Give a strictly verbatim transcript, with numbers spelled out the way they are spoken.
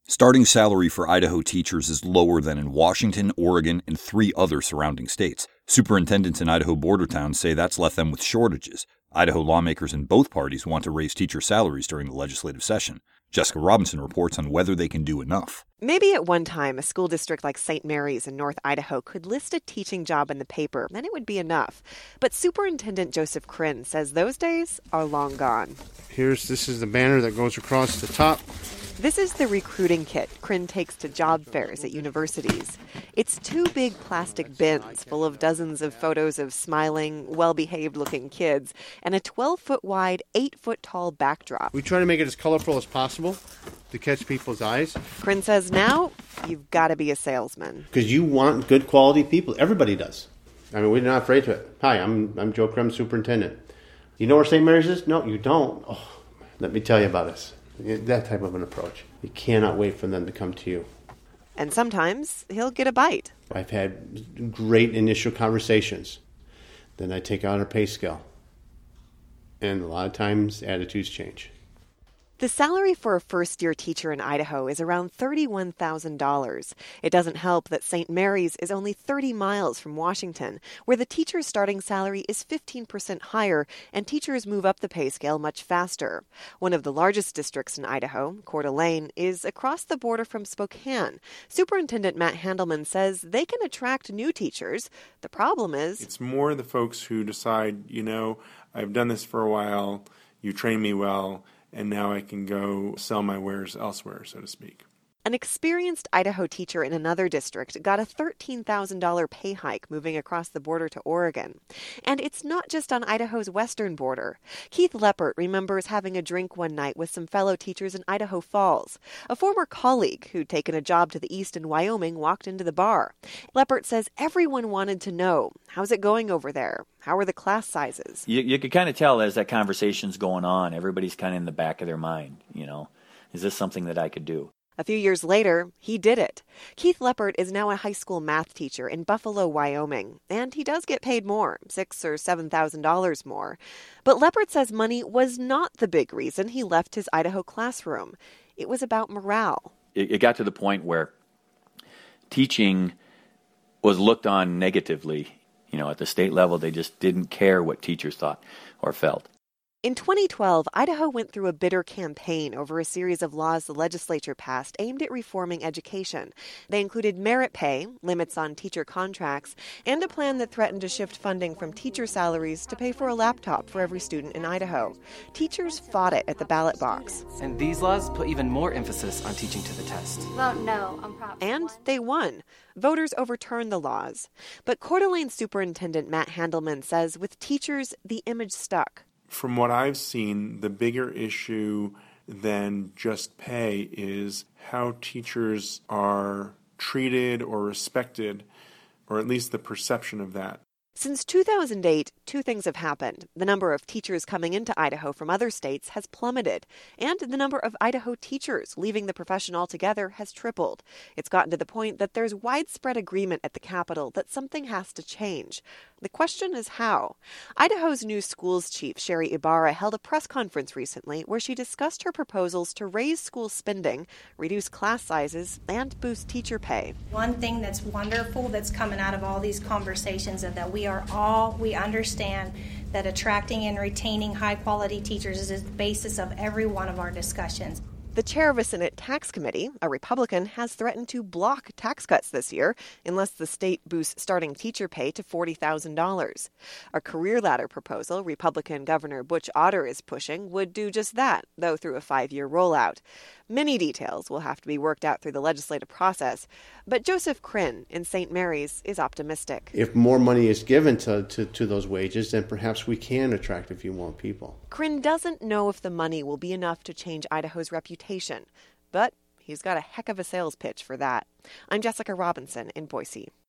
Starting salary for Idaho teachers is lower than in Washington, Oregon, and three other surrounding states. Superintendents in Idaho border towns say that's left them with shortages. Idaho lawmakers in both parties want to raise teacher salaries during the legislative session. Jessica Robinson reports on whether they can do enough. Maybe at one time, a school district like Saint Mary's in North Idaho could list a teaching job in the paper, and it would be enough. But Superintendent Joseph Krinn says those days are long gone. Here's, this is the banner that goes across the top. This is the recruiting kit Krinn takes to job fairs at universities. It's two big plastic bins full of dozens of photos of smiling, well-behaved-looking kids and a twelve-foot wide, eight-foot-tall backdrop. We try to make it as colorful as possible to catch people's eyes. Krinn says now you've got to be a salesman. Because you want good quality people. Everybody does. I mean, we're not afraid to it. Hi, I'm I'm Joe Krinn, superintendent. You know where Saint Mary's is? No, you don't. Oh, let me tell you about this. That type of an approach. You cannot wait for them to come to you. And sometimes he'll get a bite. I've had great initial conversations. Then I take out a pay scale. And a lot of times, attitudes change. The salary for a first-year teacher in Idaho is around thirty-one thousand dollars. It doesn't help that Saint Mary's is only thirty miles from Washington, where the teacher's starting salary is fifteen percent higher, and teachers move up the pay scale much faster. One of the largest districts in Idaho, Coeur d'Alene, is across the border from Spokane. Superintendent Matt Handelman says they can attract new teachers. The problem is, it's more the folks who decide, you know, I've done this for a while, you train me well, and now I can go sell my wares elsewhere, so to speak. An experienced Idaho teacher in another district got a thirteen thousand dollars pay hike moving across the border to Oregon. And it's not just on Idaho's western border. Keith Leppert remembers having a drink one night with some fellow teachers in Idaho Falls. A former colleague who'd taken a job to the east in Wyoming walked into the bar. Leppert says everyone wanted to know, how's it going over there? How are the class sizes? You, you could kind of tell as that conversation's going on, everybody's kind of in the back of their mind, you know, is this something that I could do? A few years later, he did it. Keith Leppert is now a high school math teacher in Buffalo, Wyoming, and he does get paid more, six or seven thousand dollars more. But Leppert says money was not the big reason he left his Idaho classroom. It was about morale. It, it got to the point where teaching was looked on negatively. You know, at the state level, they just didn't care what teachers thought or felt. In twenty twelve, Idaho went through a bitter campaign over a series of laws the legislature passed aimed at reforming education. They included merit pay, limits on teacher contracts, and a plan that threatened to shift funding from teacher salaries to pay for a laptop for every student in Idaho. Teachers fought it at the ballot box. And these laws put even more emphasis on teaching to the test. Vote no on Prop And they won. Voters overturned the laws. But Coeur d'Alene Superintendent Matt Handelman says with teachers, the image stuck. From what I've seen, the bigger issue than just pay is how teachers are treated or respected, or at least the perception of that. Since two thousand eight, two things have happened. The number of teachers coming into Idaho from other states has plummeted, and the number of Idaho teachers leaving the profession altogether has tripled. It's gotten to the point that there's widespread agreement at the Capitol that something has to change. The question is how. Idaho's new schools chief, Sherry Ibarra, held a press conference recently where she discussed her proposals to raise school spending, reduce class sizes, and boost teacher pay. One thing that's wonderful that's coming out of all these conversations is that we are all, we understand that attracting and retaining high-quality teachers is the basis of every one of our discussions. The chair of a Senate tax committee, a Republican, has threatened to block tax cuts this year unless the state boosts starting teacher pay to forty thousand dollars. A career ladder proposal Republican Governor Butch Otter is pushing would do just that, though through a five-year rollout. Many details will have to be worked out through the legislative process, but Joseph Krinn in Saint Mary's is optimistic. If more money is given to, to, to those wages, then perhaps we can attract a few more people. Krinn doesn't know if the money will be enough to change Idaho's reputation, but he's got a heck of a sales pitch for that. I'm Jessica Robinson in Boise.